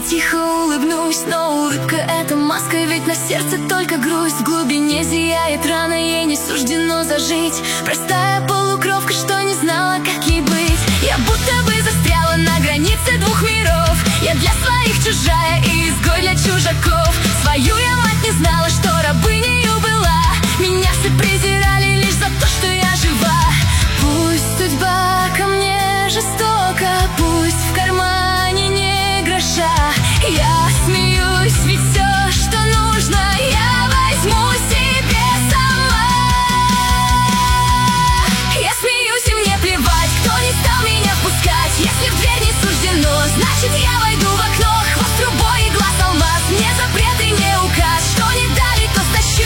они тихо улыбнусь. Но улыбка — это маска, ведь на сердце только грусть. В глубине зияет рана, ей не суждено зажить. Простая полукровка, что не знала, как ей быть. Я будто бы застряла на границе двух миров. Я для своих чужая и изгой для чужаков. Свою я мать не знала, что рабынею была. Меня все презирали лишь за то, что я жива. Пусть судьба ко мне жестока, пусть в кармане не гроша. Я смеюсь, ведь все, что нужно, я возьму себе сама. Я смеюсь, и мне плевать, кто не стал меня впускать. Если в дверь не суждено, значит я войду в окно. Хвост трубой и глаз алмаз, мне запреты не указ. Что не дали, то стащу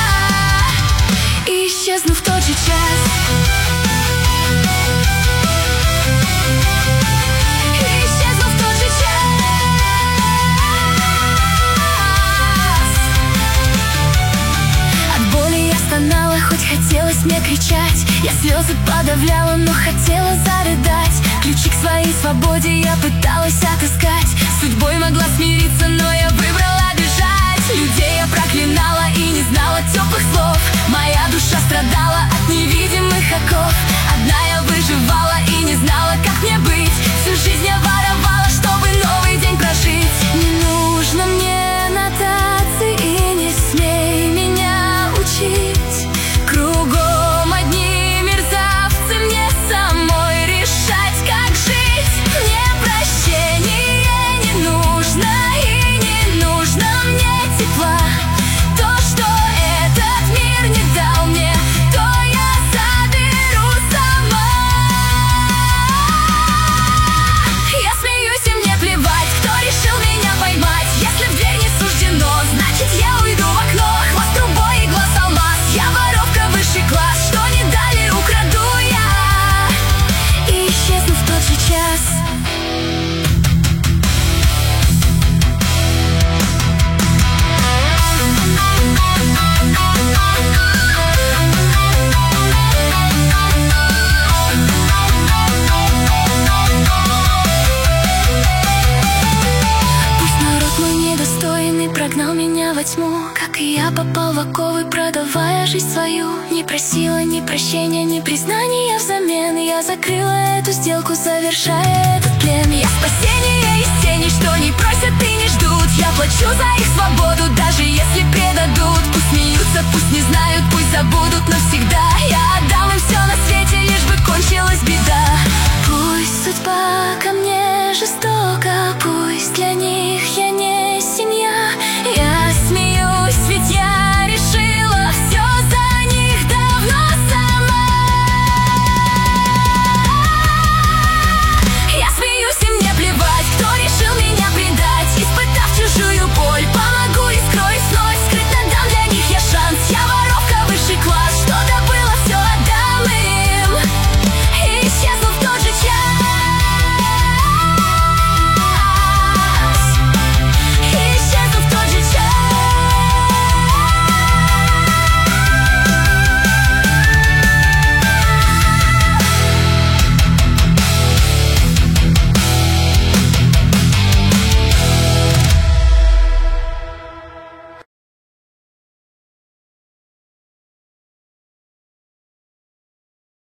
я и исчезну в тот же час. Хоть хотелось мне кричать, я слезы подавляла, но хотела зарыдать. Ключи к своей свободе я пыталась отыскать. С судьбой могла смириться, но я выбрала бежать. Людей я проклинала и не знала теплых слов. Моя душа страдала от невидимых оков. Одна я выживала и не знала, как мне быть. Всю жизнь я воровала, чтобы новый день прожить. Не нужно мне нотации и не смей меня учить. Кругом одни мерзавцы, мне самой решать, как жить. Мне прощения не нужно и не нужно мне тепла. То, что этот мир не дал мне, то я заберу сама. Я смеюсь, и мне плевать, кто решил меня поймать. Если в дверь не суждено, значит я уйду в окно. Хвост трубой и глаз алмаз, я воровка высший класс. Что не дали, украду я и исчезну в тот же час. Пусть народ мой недостойный прогнал меня во тьму, как и я попал в оковы, продавая жизнь свою. Не просила ни прощения, ни признания взамен. Я закрыла эту сделку, завершая этот плен. Я спасение из теней, что не просят и не ждут. Я плачу за их свободу, даже если предадут. Пусть смеются, пусть не знают, пусть забудут навсегда. Я отдам им все на свете, лишь бы кончилась беда. Пусть судьба ко мне жестока, пусть для них я